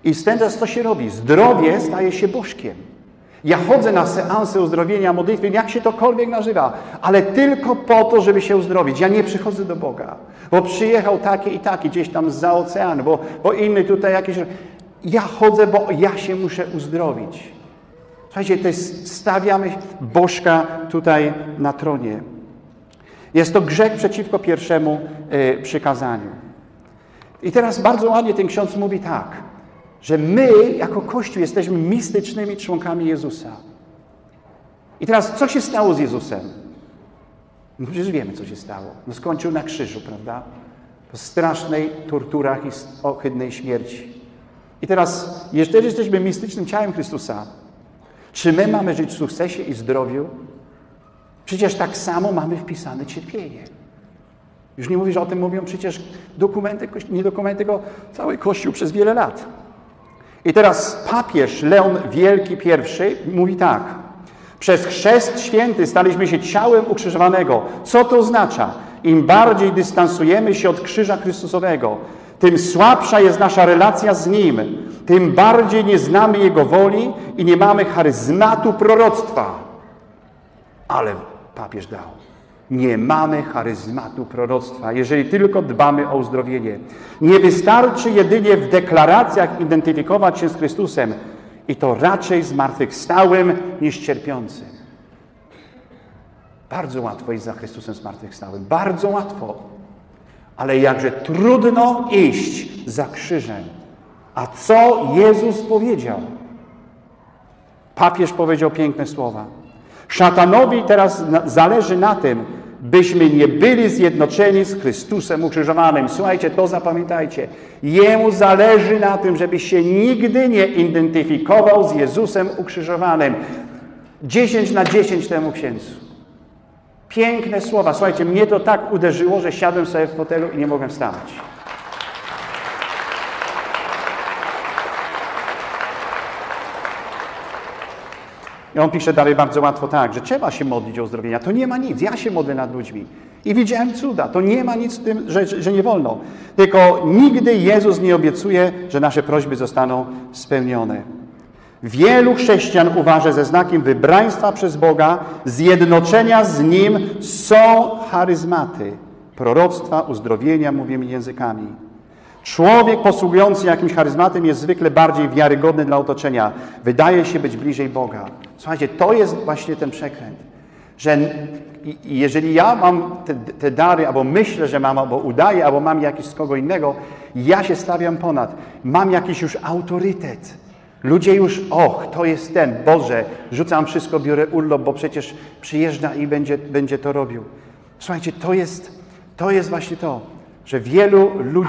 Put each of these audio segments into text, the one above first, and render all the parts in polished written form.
I teraz co się robi? Zdrowie staje się bożkiem. Ja chodzę na seanse uzdrowienia, modlitwy, jak się tokolwiek nazywa, ale tylko po to, żeby się uzdrowić. Ja nie przychodzę do Boga, bo przyjechał taki i taki gdzieś tam zza oceanu, bo inny tutaj jakiś... Ja chodzę, bo ja się muszę uzdrowić. Słuchajcie, to jest, stawiamy bożka tutaj na tronie. Jest to grzech przeciwko pierwszemu przykazaniu. I teraz bardzo ładnie ten ksiądz mówi tak, że my jako Kościół jesteśmy mistycznymi członkami Jezusa. I teraz co się stało z Jezusem? No przecież wiemy, co się stało. No skończył na krzyżu, prawda? Po strasznej torturach i ohydnej śmierci. I teraz, jeżeli jesteśmy mistycznym ciałem Chrystusa, czy my mamy żyć w sukcesie i zdrowiu? Przecież tak samo mamy wpisane cierpienie. Już nie mówię, że o tym mówią przecież dokumenty, nie dokumenty, tylko cały Kościół przez wiele lat. I teraz papież Leon Wielki I mówi tak. Przez chrzest święty staliśmy się ciałem ukrzyżowanego. Co to oznacza? Im bardziej dystansujemy się od krzyża Chrystusowego, tym słabsza jest nasza relacja z Nim, tym bardziej nie znamy Jego woli i nie mamy charyzmatu proroctwa. Ale papież dał. Nie mamy charyzmatu proroctwa, jeżeli tylko dbamy o uzdrowienie. Nie wystarczy jedynie w deklaracjach identyfikować się z Chrystusem i to raczej zmartwychwstałym niż cierpiącym. Bardzo łatwo iść za Chrystusem zmartwychwstałym. Bardzo łatwo. Ale jakże trudno iść za krzyżem. A co Jezus powiedział? Papież powiedział piękne słowa. Szatanowi teraz zależy na tym, byśmy nie byli zjednoczeni z Chrystusem ukrzyżowanym. Słuchajcie, to zapamiętajcie. Jemu zależy na tym, żebyś się nigdy nie identyfikował z Jezusem ukrzyżowanym. 10 na 10 temu księdzu. Piękne słowa. Słuchajcie, mnie to tak uderzyło, że siadłem sobie w fotelu i nie mogłem wstawać. I on pisze dalej bardzo łatwo tak, że trzeba się modlić o uzdrowienia. To nie ma nic. Ja się modlę nad ludźmi. I widziałem cuda. To nie ma nic w tym, że nie wolno. Tylko nigdy Jezus nie obiecuje, że nasze prośby zostaną spełnione. Wielu chrześcijan uważa, że znakiem wybraństwa przez Boga, zjednoczenia z Nim są charyzmaty, proroctwa, uzdrowienia, mówienie językami. Człowiek posługujący jakimś charyzmatem jest zwykle bardziej wiarygodny dla otoczenia. Wydaje się być bliżej Boga. Słuchajcie, to jest właśnie ten przekręt. Że jeżeli ja mam te dary, albo myślę, że mam, albo udaję, albo mam jakiś z kogo innego, ja się stawiam ponad. Mam jakiś już autorytet. Ludzie już, to jest ten, Boże, rzucam wszystko, biorę urlop, bo przecież przyjeżdża i będzie to robił. Słuchajcie, to jest właśnie to, że wielu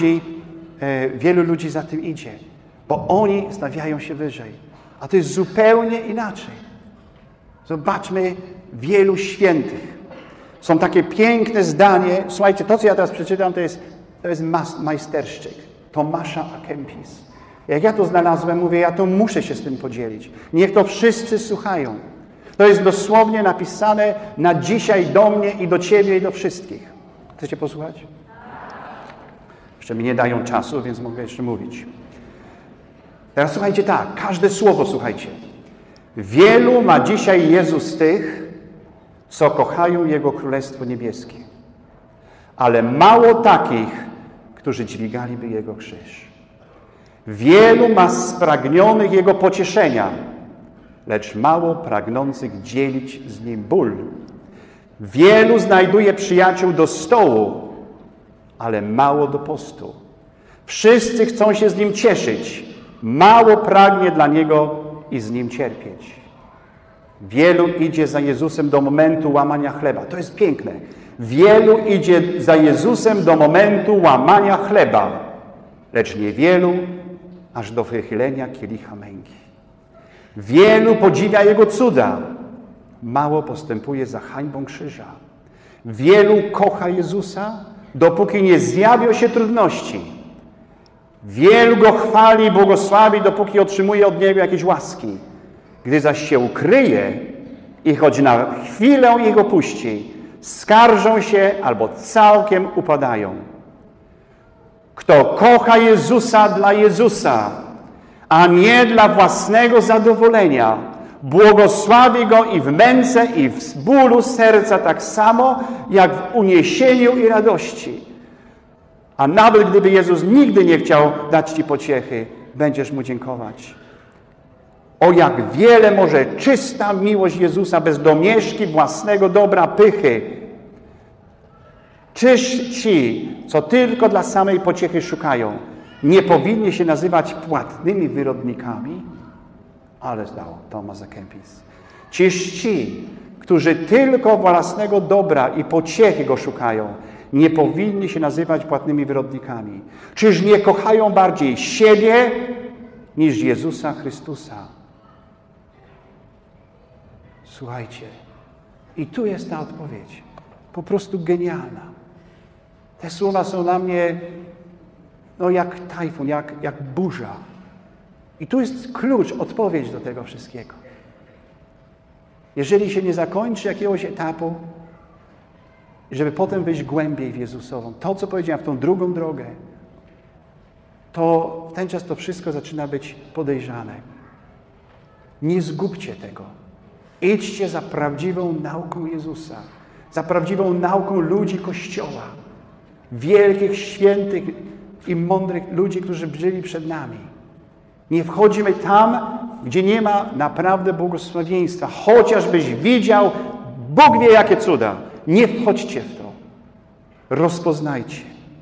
ludzi za tym idzie, bo oni stawiają się wyżej. A to jest zupełnie inaczej. Zobaczmy wielu świętych. Są takie piękne zdanie. Słuchajcie, to co ja teraz przeczytam, to jest majsterszczyk Tomasza à Kempis. Jak ja to znalazłem, mówię, ja to muszę się z tym podzielić. Niech to wszyscy słuchają. To jest dosłownie napisane na dzisiaj do mnie i do ciebie i do wszystkich. Chcecie posłuchać? Jeszcze mi nie dają czasu, więc mogę jeszcze mówić. Teraz słuchajcie tak, każde słowo słuchajcie. Wielu ma dzisiaj Jezus tych, co kochają Jego Królestwo Niebieskie. Ale mało takich, którzy dźwigaliby Jego krzyż. Wielu ma spragnionych Jego pocieszenia, lecz mało pragnących dzielić z Nim ból. Wielu znajduje przyjaciół do stołu, ale mało do postu. Wszyscy chcą się z Nim cieszyć, mało pragnie dla Niego i z Nim cierpieć. Wielu idzie za Jezusem do momentu łamania chleba. To jest piękne. Wielu idzie za Jezusem do momentu łamania chleba, lecz niewielu aż do wychylenia kielicha męki. Wielu podziwia Jego cuda, mało postępuje za hańbą krzyża. Wielu kocha Jezusa, dopóki nie zjawią się trudności. Wielu Go chwali i błogosławi, dopóki otrzymuje od Niego jakieś łaski. Gdy zaś się ukryje i choć na chwilę ich opuści, skarżą się albo całkiem upadają. Kto kocha Jezusa dla Jezusa, a nie dla własnego zadowolenia. Błogosławi go i w męce, i w bólu serca, tak samo jak w uniesieniu i radości. A nawet gdyby Jezus nigdy nie chciał dać ci pociechy, będziesz Mu dziękować. O jak wiele może czysta miłość Jezusa bez domieszki własnego dobra, pychy. Czyż ci, co tylko dla samej pociechy szukają, nie powinni się nazywać płatnymi wyrodnikami? Ale zdał Thomas à Kempis. Czyż ci, którzy tylko własnego dobra i pociechy go szukają, nie powinni się nazywać płatnymi wyrodnikami? Czyż nie kochają bardziej siebie niż Jezusa Chrystusa? Słuchajcie, i tu jest ta odpowiedź. Po prostu genialna. Te słowa są dla mnie jak tajfun, jak burza. I tu jest klucz, odpowiedź do tego wszystkiego. Jeżeli się nie zakończy jakiegoś etapu, żeby potem wyjść głębiej w Jezusową, to, co powiedziałem, w tą drugą drogę, to w ten czas to wszystko zaczyna być podejrzane. Nie zgubcie tego. Idźcie za prawdziwą nauką Jezusa, za prawdziwą nauką ludzi Kościoła, wielkich, świętych i mądrych ludzi, którzy żyli przed nami. Nie wchodzimy tam, gdzie nie ma naprawdę błogosławieństwa. Chociażbyś widział, Bóg wie jakie cuda. Nie wchodźcie w to. Rozpoznajcie.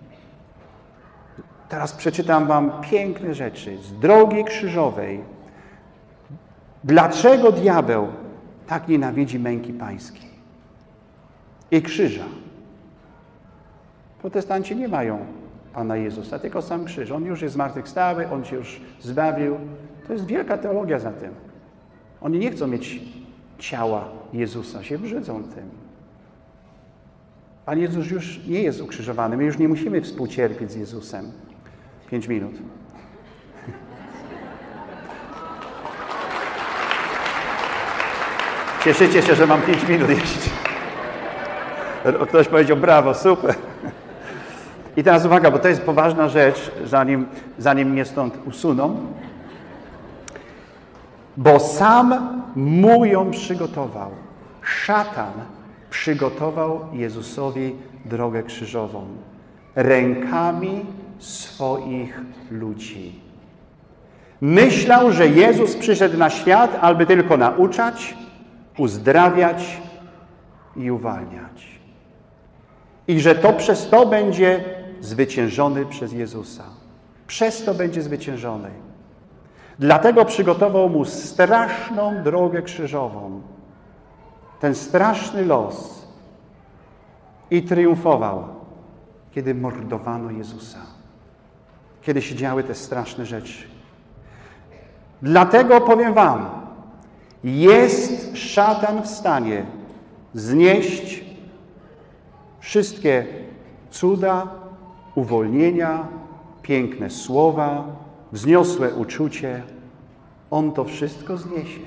Teraz przeczytam wam piękne rzeczy z drogi krzyżowej. Dlaczego diabeł tak nienawidzi męki pańskiej i krzyża? Protestanci nie mają Pana Jezusa, tylko sam krzyż. On już jest zmartwychwstały, On się już zbawił. To jest wielka teologia za tym. Oni nie chcą mieć ciała Jezusa, się brzydzą tym. Pan Jezus już nie jest ukrzyżowany. My już nie musimy współcierpieć z Jezusem. 5 minut. Cieszycie się, że mam 5 minut jeszcze. Ktoś powiedział, brawo, super. I teraz uwaga, bo to jest poważna rzecz, zanim mnie stąd usuną. Bo sam mu ją przygotował. Szatan przygotował Jezusowi drogę krzyżową. Rękami swoich ludzi. Myślał, że Jezus przyszedł na świat, aby tylko nauczać, uzdrawiać i uwalniać. I że to przez to będzie zwyciężony przez Jezusa. Przez to będzie zwyciężony. Dlatego przygotował mu straszną drogę krzyżową. Ten straszny los. I triumfował, kiedy mordowano Jezusa. Kiedy się działy te straszne rzeczy. Dlatego powiem wam, jest szatan w stanie znieść wszystkie cuda, uwolnienia, piękne słowa, wzniosłe uczucie. On to wszystko zniesie.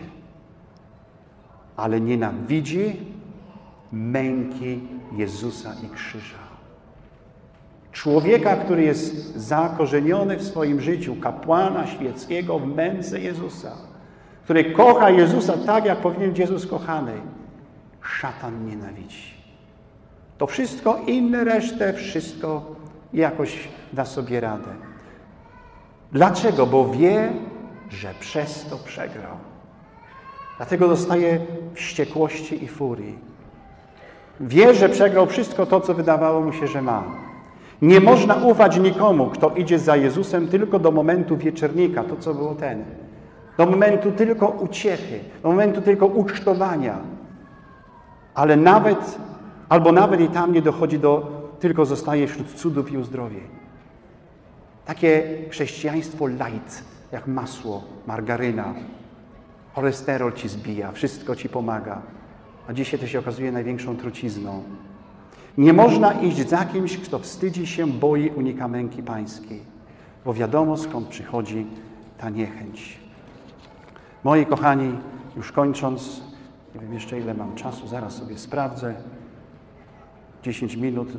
Ale nienawidzi męki Jezusa i krzyża. Człowieka, który jest zakorzeniony w swoim życiu, kapłana świeckiego w męce Jezusa, który kocha Jezusa tak, jak powinien być Jezus kochany, szatan nienawidzi. To wszystko inne, resztę, wszystko jakoś da sobie radę. Dlaczego? Bo wie, że przez to przegrał. Dlatego dostaje wściekłości i furii. Wie, że przegrał wszystko to, co wydawało mu się, że ma. Nie można ufać nikomu, kto idzie za Jezusem tylko do momentu wieczernika, to co było ten. Do momentu tylko uciechy, do momentu tylko ucztowania. Ale nawet i tam nie dochodzi tylko zostaje wśród cudów i uzdrowień. Takie chrześcijaństwo light, jak masło, margaryna. Cholesterol ci zbija, wszystko ci pomaga. A dzisiaj to się okazuje największą trucizną. Nie można iść za kimś, kto wstydzi się, boi, unika męki pańskiej. Bo wiadomo, skąd przychodzi ta niechęć. Moi kochani, już kończąc, nie wiem jeszcze ile mam czasu, zaraz sobie sprawdzę. 10 minut,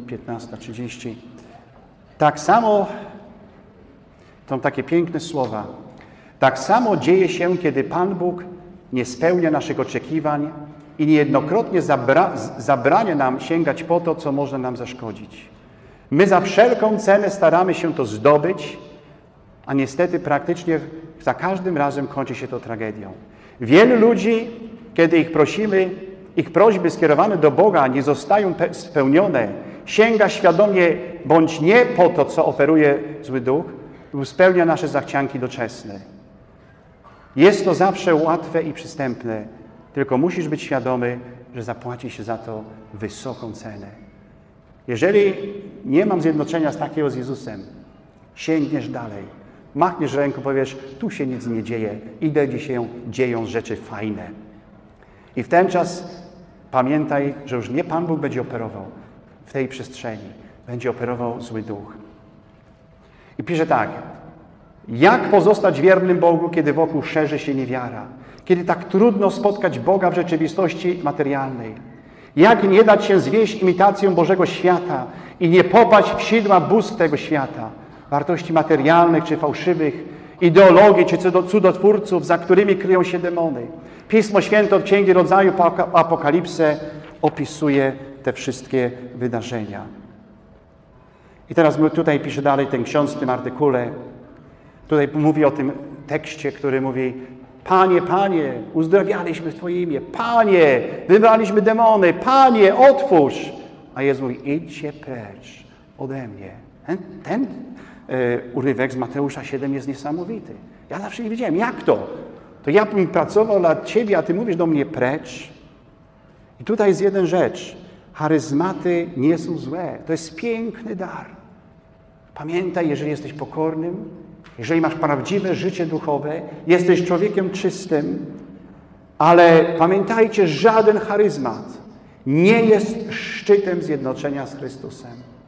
15:30. Tak samo są takie piękne słowa. Tak samo dzieje się, kiedy Pan Bóg nie spełnia naszych oczekiwań i niejednokrotnie zabrania nam sięgać po to, co może nam zaszkodzić. My za wszelką cenę staramy się to zdobyć, a niestety praktycznie za każdym razem kończy się to tragedią. Wielu ludzi, kiedy ich prosimy, ich prośby skierowane do Boga nie zostają spełnione, sięga świadomie bądź nie po to, co oferuje zły duch, lub spełnia nasze zachcianki doczesne. Jest to zawsze łatwe i przystępne, tylko musisz być świadomy, że zapłaci się za to wysoką cenę. Jeżeli nie mam zjednoczenia z Jezusem, sięgniesz dalej, machniesz ręką, powiesz, tu się nic nie dzieje, idę, gdzie się dzieją rzeczy fajne. I w ten czas pamiętaj, że już nie Pan Bóg będzie operował w tej przestrzeni, będzie operował zły duch. I pisze tak, jak pozostać wiernym Bogu, kiedy wokół szerzy się niewiara? Kiedy tak trudno spotkać Boga w rzeczywistości materialnej? Jak nie dać się zwieść imitacją Bożego świata i nie popaść w sidła bóstw tego świata? Wartości materialnych czy fałszywych, ideologii czy cudotwórców, za którymi kryją się demony. Pismo Święte od Księgi Rodzaju po Apokalipsę opisuje te wszystkie wydarzenia. I teraz tutaj pisze dalej ten ksiądz w tym artykule. Tutaj mówi o tym tekście, który mówi: Panie, Panie, uzdrawialiśmy w Twoje imię. Panie, wybraliśmy demony. Panie, otwórz. A Jezus mówi: idźcie precz ode mnie. Ten urywek z Mateusza 7 jest niesamowity. Ja zawsze nie wiedziałem, jak to? To ja bym pracował dla Ciebie, a Ty mówisz do mnie precz? I tutaj jest jedna rzecz. Charyzmaty nie są złe. To jest piękny dar. Pamiętaj, jeżeli jesteś pokornym, jeżeli masz prawdziwe życie duchowe, jesteś człowiekiem czystym, ale pamiętajcie, żaden charyzmat nie jest szczytem zjednoczenia z Chrystusem.